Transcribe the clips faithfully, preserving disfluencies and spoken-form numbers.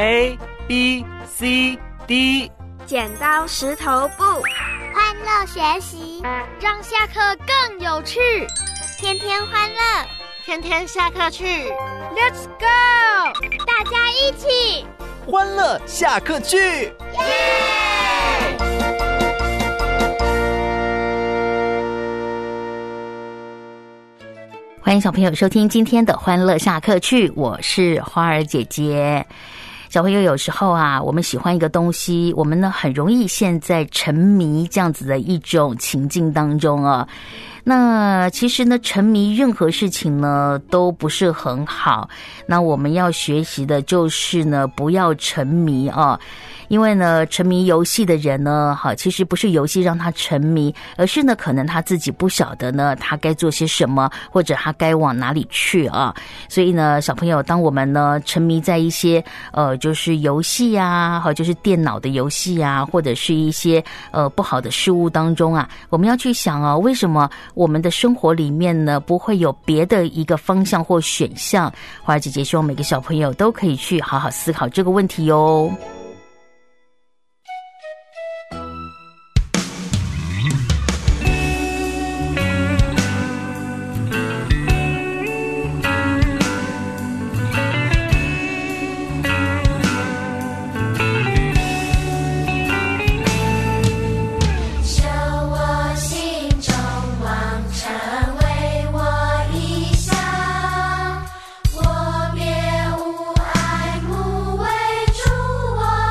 A B C D， 剪刀石头布， 欢乐学习， 让下课更有趣， 天天欢乐， 天天下课去 Let's go， 大家一起欢乐下课去，耶！ 欢迎小朋友收听今天的欢乐下课去，我是花儿姐姐。小朋友有时候啊，我们喜欢一个东西，我们呢很容易陷在沉迷这样子的一种情境当中啊。那其实呢，沉迷任何事情呢都不是很好。那我们要学习的就是呢，不要沉迷啊。因为呢，沉迷游戏的人呢，好，其实不是游戏让他沉迷，而是呢，可能他自己不晓得呢，他该做些什么，或者他该往哪里去啊。所以呢，小朋友，当我们呢沉迷在一些呃，就是游戏啊，好，就是电脑的游戏啊，或者是一些呃不好的事物当中啊，我们要去想啊，为什么我们的生活里面呢不会有别的一个方向或选项？花儿姐姐希望每个小朋友都可以去好好思考这个问题哟。 我别无爱慕为主我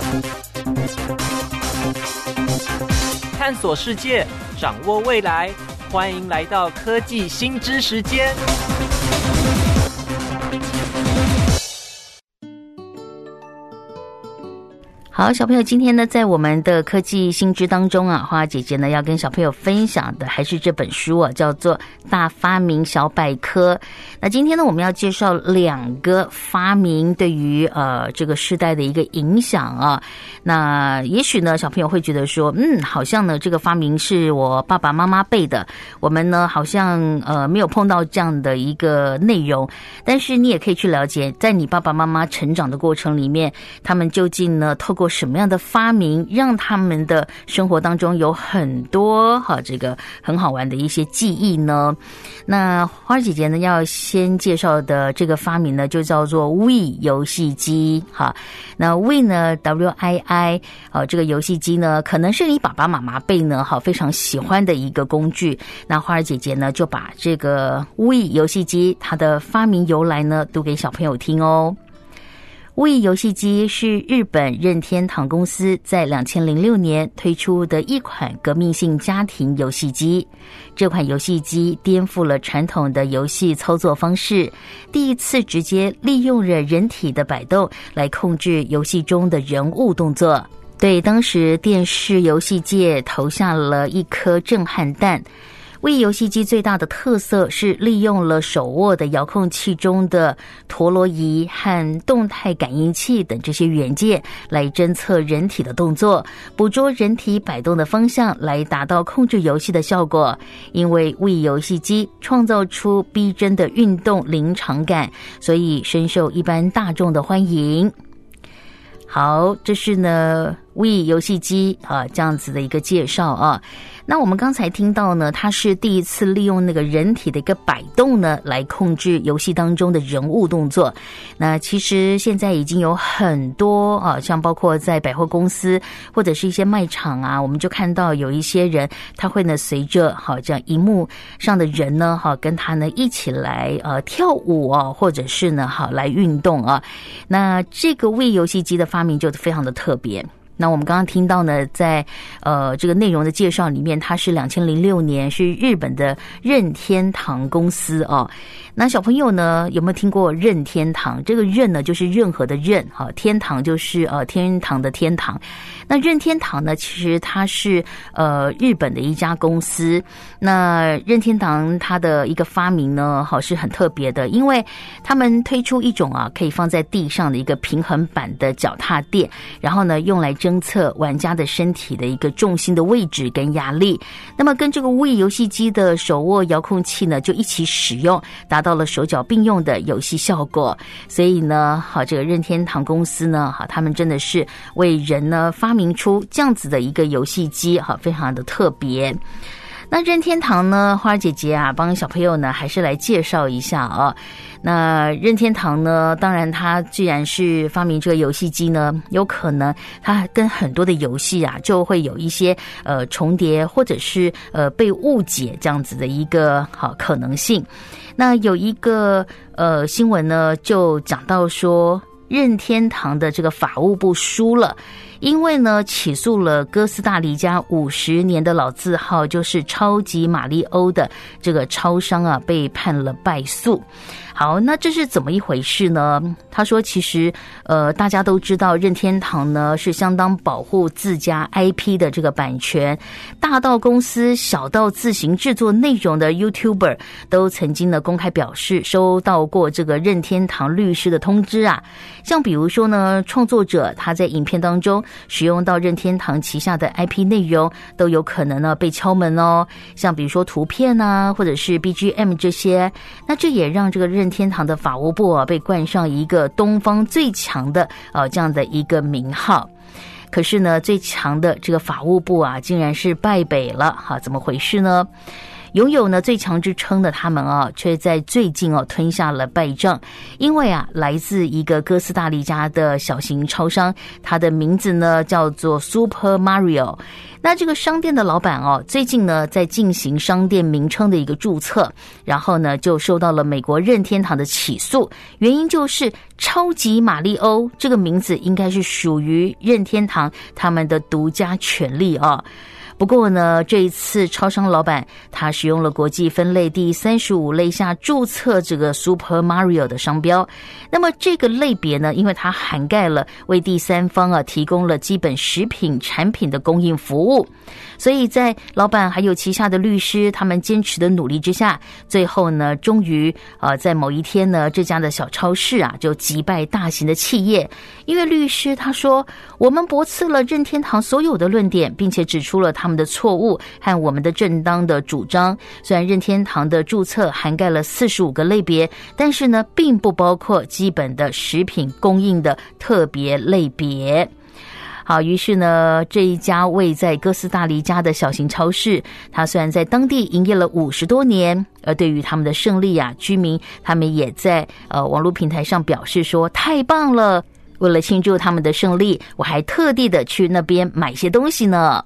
探索世界，掌握未来，欢迎来到科技新知时间。 好，小朋友，今天呢，在我们的科技新知当中啊，花姐姐呢要跟小朋友分享的还是这本书啊，叫做《大发明小百科》。那今天呢，我们要介绍两个发明对于呃这个世代的一个影响啊。那也许呢，小朋友会觉得说，嗯，好像呢这个发明是我爸爸妈妈背的，我们呢好像呃没有碰到这样的一个内容。但是你也可以去了解，在你爸爸妈妈成长的过程里面，他们究竟呢透过什么样的发明，让他们的生活当中有很多哈这个很好玩的一些记忆呢？那花儿姐姐呢要先介绍的这个发明呢，就叫做 Wii 游戏机哈。那 Wii 呢 W I I 呃这个游戏机呢，可能是你爸爸妈妈辈呢好非常喜欢的一个工具。那花儿姐姐呢就把这个 Wii 游戏机它的发明由来呢读给小朋友听哦。Wii 游戏机是日本任天堂公司在两千零六年推出的一款革命性家庭游戏机。这款游戏机颠覆了传统的游戏操作方式，第一次直接利用了人体的摆动来控制游戏中的人物动作，对当时电视游戏界投下了一颗震撼弹。Wii 游戏机最大的特色是利用了手握的遥控器中的陀螺仪和动态感应器等这些元件来侦测人体的动作，捕捉人体摆动的方向，来达到控制游戏的效果。因为 Wii 游戏机创造出逼真的运动临场感，所以深受一般大众的欢迎。好，这是呢 Wii 游戏机啊这样子的一个介绍啊。那我们刚才听到呢，它是第一次利用那个人体的一个摆动呢，来控制游戏当中的人物动作。那其实现在已经有很多啊，像包括在百货公司或者是一些卖场啊，我们就看到有一些人，他会呢随着好这样荧幕上的人呢，哈跟他呢一起来呃跳舞啊，或者是呢好来运动啊。那这个Wii游戏机的发明就非常的特别。那我们刚刚听到呢，在呃这个内容的介绍里面，它是两千零六年，是日本的任天堂公司哦。那小朋友呢有没有听过任天堂？这个任呢就是任何的任哈，天堂就是呃天堂的天堂。那任天堂呢，其实它是呃日本的一家公司。那任天堂它的一个发明呢，好是很特别的，因为他们推出一种啊可以放在地上的一个平衡板的脚踏垫，然后呢用来侦测玩家的身体的一个重心的位置跟压力。那么跟这个 Wii 游戏机的手握遥控器呢就一起使用，达到了手脚并用的游戏效果。所以呢好这个任天堂公司呢好他们真的是为人呢发明出这样子的一个游戏机，好非常的特别。那任天堂呢，花儿姐姐啊帮小朋友呢还是来介绍一下啊。那任天堂呢，当然它既然是发明这个游戏机呢，有可能它跟很多的游戏啊就会有一些呃重叠，或者是呃被误解这样子的一个好可能性。那有一个呃新闻呢就讲到说，任天堂的这个法务部输了，因为呢起诉了哥斯达黎加五十年的老字号，就是超级马里欧的这个超商啊，被判了败诉。好，那这是怎么一回事呢？他说其实呃大家都知道任天堂呢是相当保护自家 I P 的这个版权，大到公司小到自行制作内容的 YouTuber 都曾经呢公开表示收到过这个任天堂律师的通知啊。像比如说呢创作者他在影片当中使用到任天堂旗下的 I P 内容都有可能呢被敲门哦，像比如说图片啊或者是 B G M 这些。那这也让这个任天堂的法务部啊被冠上一个东方最强的呃这样的一个名号。可是呢最强的这个法务部啊竟然是败北了哈，怎么回事呢？ 拥有呢最强之称的他们啊，却在最近哦吞下了败仗。因为啊，来自一个哥斯达黎加的小型超商，它的名字呢叫做 Super Mario。那这个商店的老板哦，最近呢在进行商店名称的一个注册，然后呢就受到了美国任天堂的起诉，原因就是超级马里欧这个名字应该是属于任天堂他们的独家权利啊。不过呢，这一次超商老板他使用了国际分类第三十五类下注册这个 Super Mario 的商标。那么这个类别呢，因为它涵盖了为第三方啊提供了基本食品产品的供应服务，所以在老板还有旗下的律师他们坚持的努力之下，最后呢，终于呃在某一天呢，这家的小超市啊就击败大型的企业。因为律师他说，我们驳斥了任天堂所有的论点，并且指出了他们的错误和我们的正当的主张。虽然任天堂的注册涵盖了四十五个类别，但是呢，并不包括基本的食品供应的特别类别。好，于是呢，这一家位在哥斯达黎加的小型超市，它虽然在当地营业了五十多年，而对于他们的胜利啊，居民他们也在呃网络平台上表示说，太棒了！为了庆祝他们的胜利，我还特地的去那边买些东西呢。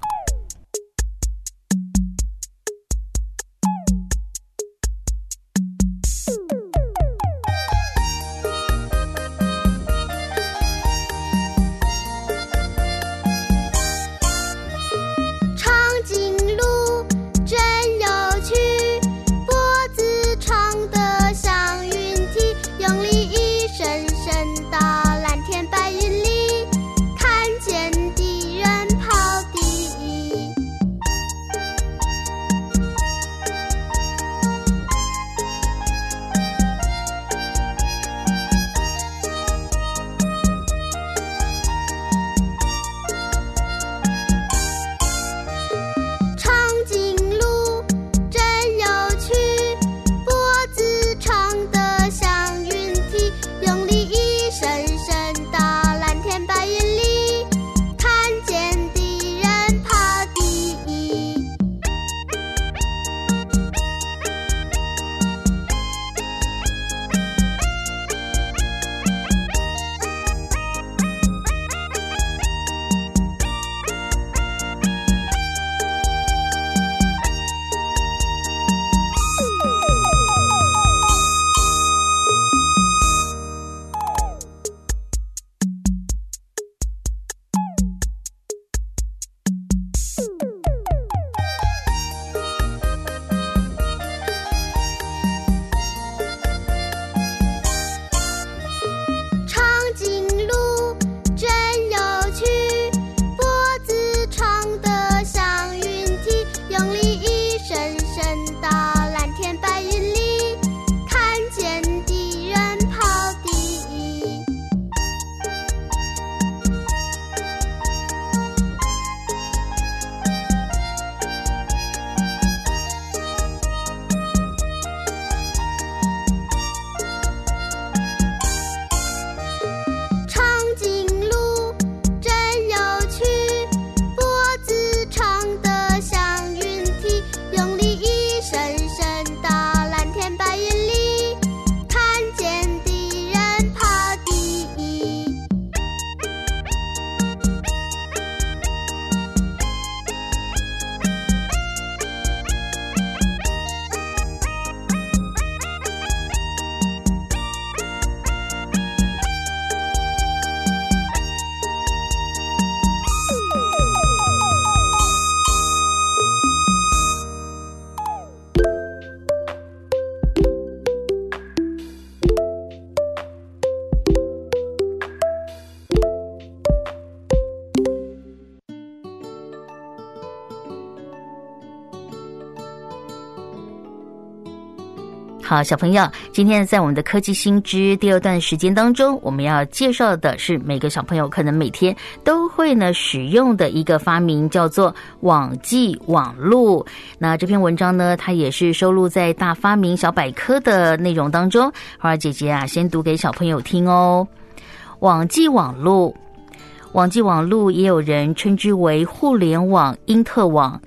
好，小朋友，今天在我们的科技新知第二段时间当中，我们要介绍的是每个小朋友可能每天都会呢使用的一个发明，叫做网际网路。那这篇文章呢，它也是收录在大发明小百科的内容当中。花儿姐姐啊，先读给小朋友听哦。网际网路，网际网路也有人称之为互联网、因特网。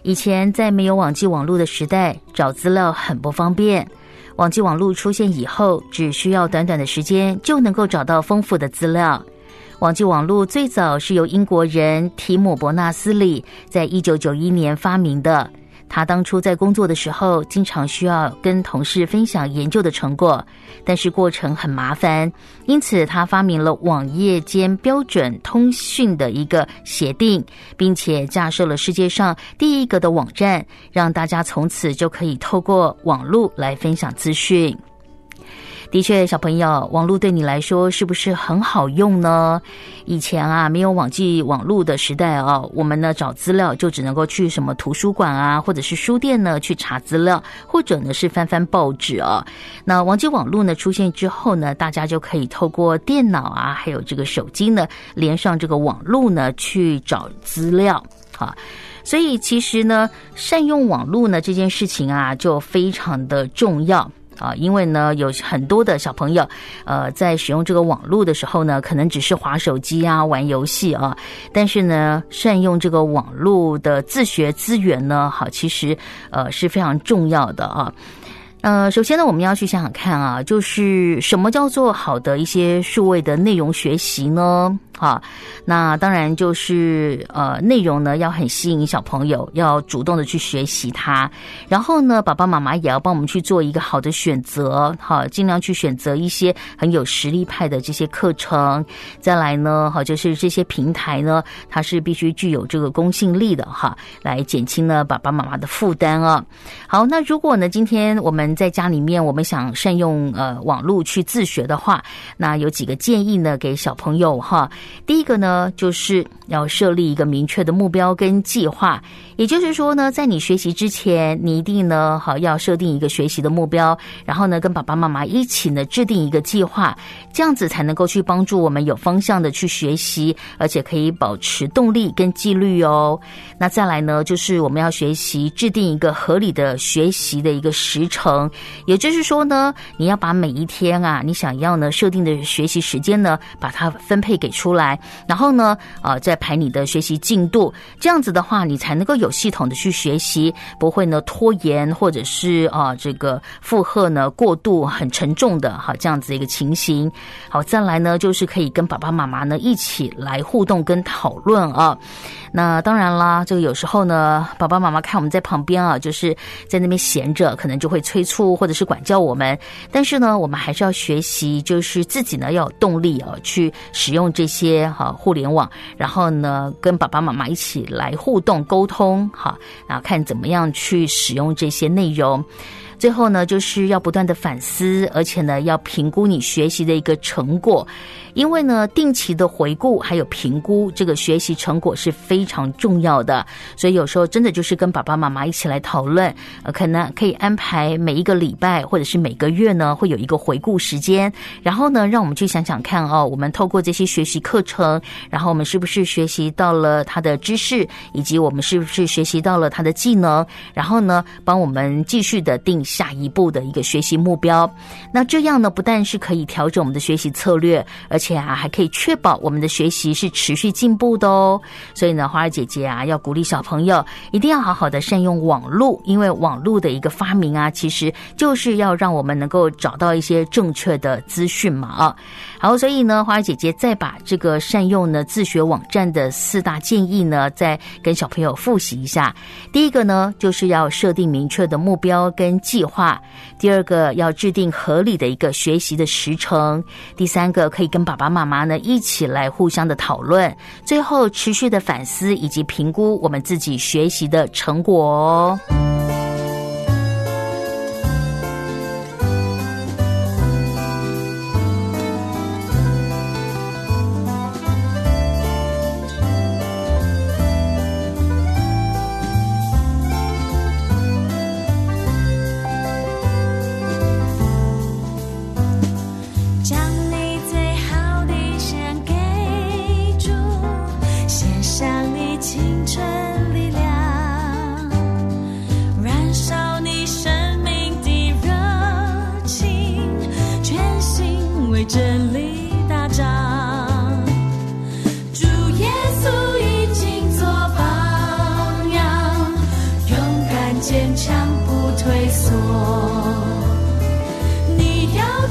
以前在没有网际网络的时代，找资料很不方便。网际网络出现以后，只需要短短的时间就能够找到丰富的资料。网际网络最早是由英国人提姆·伯纳斯里在一九九一年发明的。他当初在工作的时候，经常需要跟同事分享研究的成果，但是过程很麻烦，因此他发明了网页间标准通讯的一个协定，并且架设了世界上第一个的网站，让大家从此就可以透过网络来分享资讯。的确，小朋友，网络对你来说是不是很好用呢？以前啊，没有网际网络的时代啊，我们呢找资料就只能够去什么图书馆啊，或者是书店呢去查资料，或者呢是翻翻报纸啊。那网际网络呢出现之后呢，大家就可以透过电脑啊，还有这个手机呢，连上这个网络呢去找资料啊。所以其实呢，善用网络呢这件事情啊，就非常的重要。啊，因为呢，有很多的小朋友，呃，在使用这个网络的时候呢，可能只是滑手机啊、玩游戏啊，但是呢，善用这个网络的自学资源呢，好，其实呃是非常重要的啊。呃，首先呢，我们要去想想看啊，就是什么叫做好的一些数位的内容学习呢？好，那当然就是呃，内容呢要很吸引小朋友，要主动的去学习它。然后呢，爸爸妈妈也要帮我们去做一个好的选择，好，尽量去选择一些很有实力派的这些课程。再来呢，好，就是这些平台呢，它是必须具有这个公信力的哈，来减轻呢爸爸妈妈的负担啊。好，那如果呢，今天我们在家里面，我们想善用呃网络去自学的话，那有几个建议呢，给小朋友哈。第一个呢，就是要设立一个明确的目标跟计划，也就是说呢，在你学习之前，你一定呢，好要设定一个学习的目标，然后呢，跟爸爸妈妈一起呢制定一个计划，这样子才能够去帮助我们有方向的去学习，而且可以保持动力跟纪律哦。那再来呢，就是我们要学习制定一个合理的学习的一个时程，也就是说呢，你要把每一天啊，你想要呢设定的学习时间呢，把它分配给出来，然后呢，呃，再排你的学习进度，这样子的话，你才能够有系统的去学习，不会呢拖延，或者是啊、呃、这个负荷呢过度很沉重的哈这样子一个情形。好，再来呢，就是可以跟爸爸妈妈呢一起来互动跟讨论啊。那当然啦，这个有时候呢，爸爸妈妈看我们在旁边啊，就是在那边闲着，可能就会催促或者是管教我们。但是呢，我们还是要学习，就是自己呢要有动力啊，去使用这些哈、啊、互联网，然后呢跟爸爸妈妈一起来互动沟通，哈，然后看怎么样去使用这些内容。最后呢，就是要不断的反思，而且呢，要评估你学习的一个成果。因为呢，定期的回顾还有评估这个学习成果是非常重要的。所以有时候真的就是跟爸爸妈妈一起来讨论，呃，可能可以安排每一个礼拜或者是每个月呢，会有一个回顾时间。然后呢，让我们去想想看哦，我们透过这些学习课程，然后我们是不是学习到了他的知识，以及我们是不是学习到了他的技能，然后呢，帮我们继续的定下一步的一个学习目标。那这样呢，不但是可以调整我们的学习策略，而且啊，还可以确保我们的学习是持续进步的哦。所以呢，花儿姐姐啊，要鼓励小朋友一定要好好的善用网络，因为网络的一个发明啊，其实就是要让我们能够找到一些正确的资讯嘛啊。好，所以呢，花儿姐姐再把这个善用呢自学网站的四大建议呢，再跟小朋友复习一下。第一个呢，就是要设定明确的目标跟计划；第二个，要制定合理的一个学习的时程；第三个，可以跟爸爸妈妈呢一起来互相的讨论；最后，持续的反思以及评估我们自己学习的成果哦。 真理大仗，主耶稣已经做榜样，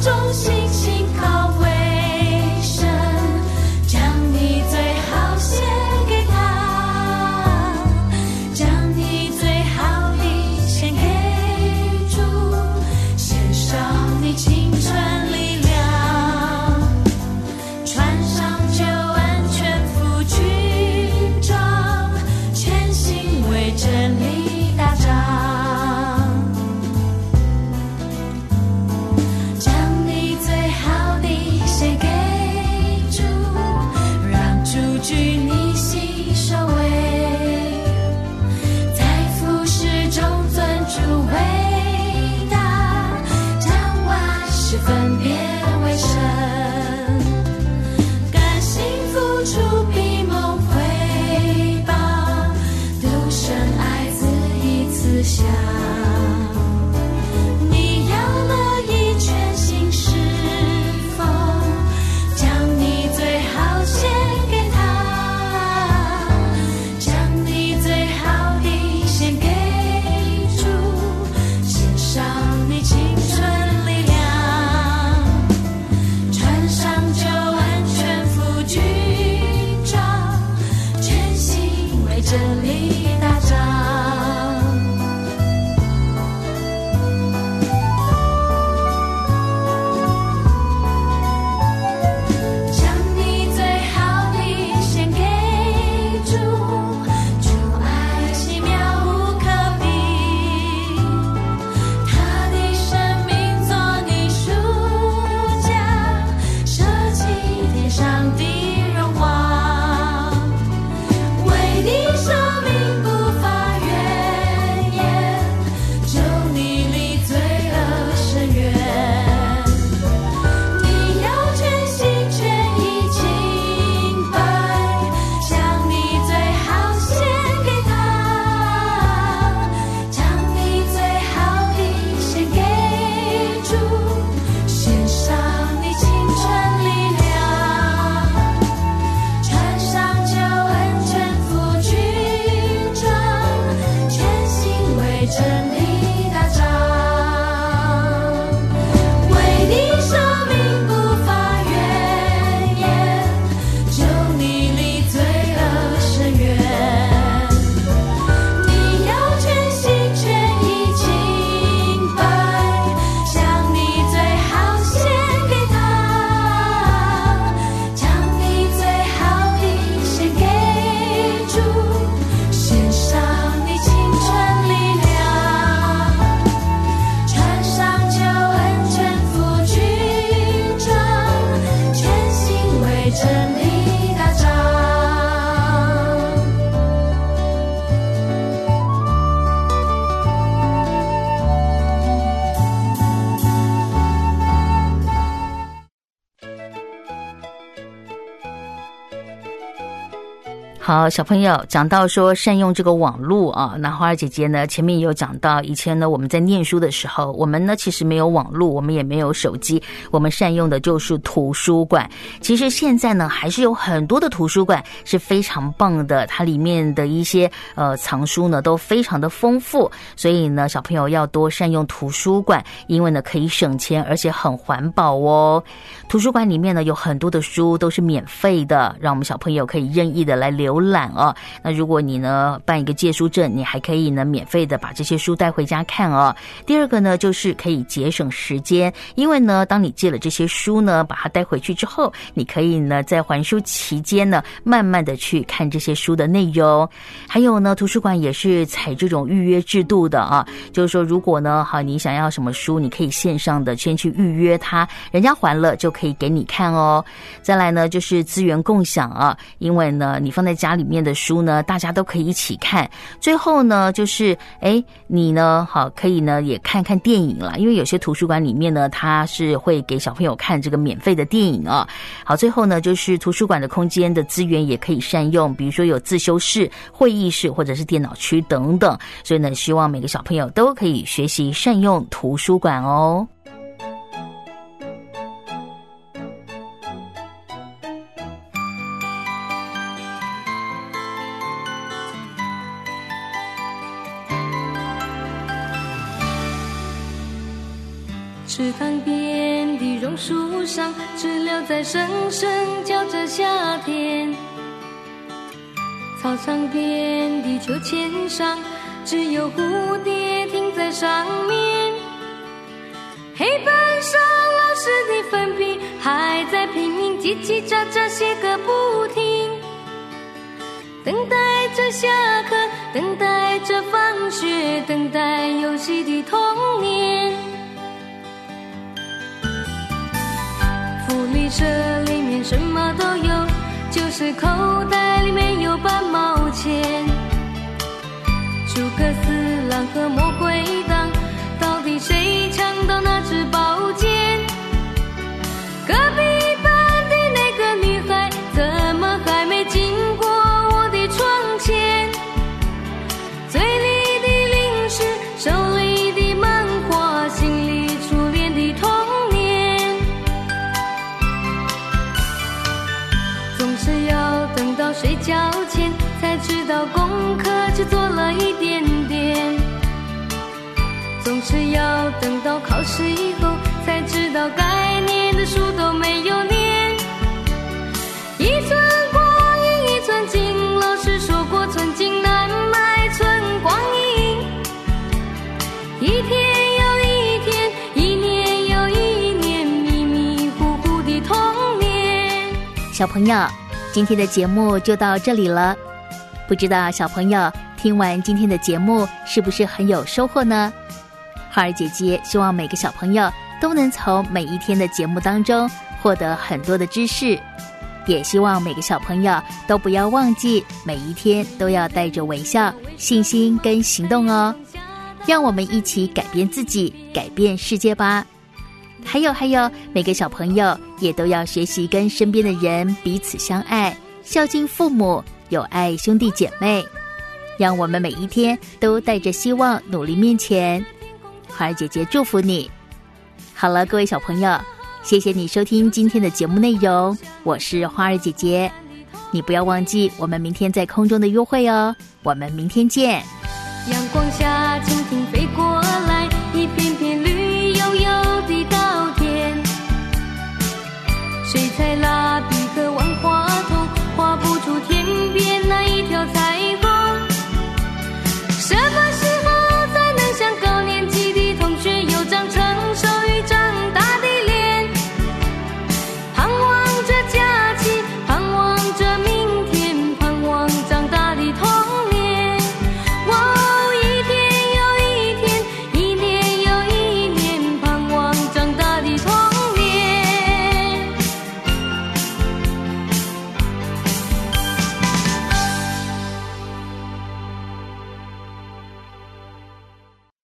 中心信靠为神，将你最好献给他，将你最好的献给主，献上你青春力量，穿上救恩全副军装，全心为真理打仗，将你最好的献给主，让主居你心首位，在服侍中尊主伟大，将万事分别为神，甘心付出比蒙回报，独生爱子一次下，你要乐意全心侍奉，将你最好献给他，将你最好的献给主，献上你青春力量，穿上救恩全副军装，全心为真理打仗，将你最好的献给主，主爱奇妙无可比，他的生命做你赎价，舍弃天上的荣华，为你生命不发怨言，救你离罪恶深渊，你要全心全意敬拜，将你最好献给他，将你最好的献给主，献上你青春力量，穿上救恩全副军装，全心为真理打仗，为你生命不发怨言，救你离罪恶深渊，你要全心全意敬拜，将你最好献给他，将你最好的献给主，献上你青春力量，穿上救恩全副军装，全心为真理打仗。 好，小朋友讲到说善用这个网络啊，那花儿姐姐呢前面也有讲到，以前呢我们在念书的时候，我们呢其实没有网络，我们也没有手机，我们善用的就是图书馆。其实现在呢还是有很多的图书馆是非常棒的，它里面的一些呃藏书呢都非常的丰富，所以呢小朋友要多善用图书馆，因为呢可以省钱而且很环保哦。图书馆里面呢有很多的书都是免费的，让我们小朋友可以任意的来浏览哦。那如果你呢办一个借书证，你还可以呢免费的把这些书带回家看哦。第二个呢就是可以节省时间，因为呢当你借了这些书呢把它带回去之后，你可以呢在还书期间呢慢慢的去看这些书的内容。还有呢图书馆也是采这种预约制度的啊，就是说如果呢好你想要什么书，你可以线上的先去预约它，人家还了就可以给你看哦。再来呢就是资源共享啊，因为呢你放在家里面的书呢大家都可以一起看。最后呢就是哎你呢好可以呢也看看电影啦，因为有些图书馆里面呢它是会给小朋友看这个免费的电影啊。好，最后呢就是图书馆的空间的资源也可以善用，比如说有自修室、会议室或者是电脑区等等，所以呢希望每个小朋友都可以学习善用图书馆哦。 池塘边边的榕树上，知了在声声叫着夏天。操场边的秋千上，只有蝴蝶停在上面。黑板上老师的粉笔还在拼命叽叽喳喳写个不停，等待着下课，等待着放学，等待游戏的童年。福利社里面什么都有，就是口袋里面有半毛钱。诸葛四郎和魔鬼党，到底谁抢到那支宝剑？隔壁班的那个女孩怎么还没经过我的窗前？嘴里的零食，手里的漫画，心里初恋的童年。总是要等到睡觉前才知道功课只做了一点点，总是要等到考试以后才知道该念的书都没有念。一寸光阴一寸金，老师说过寸金难买寸光阴。一天又一天，一年又一年，迷迷糊糊的童年。 小朋友，今天的节目就到这里了。不知道小朋友听完今天的节目是不是很有收获呢？花儿姐姐希望每个小朋友都能从每一天的节目当中获得很多的知识，也希望每个小朋友都不要忘记每一天都要带着微笑、信心跟行动哦。让我们一起改变自己，改变世界吧。还有还有，每个小朋友也都要学习跟身边的人彼此相爱，孝敬父母，有爱兄弟姐妹。让我们每一天都带着希望努力面前。花儿姐姐祝福你。好了，各位小朋友，谢谢你收听今天的节目内容，我是花儿姐姐。你不要忘记我们明天在空中的约会哦，我们明天见。 阳光下蜻蜓飞过来，一片片绿油油的稻田。水彩蜡笔和万花筒画不出天边那一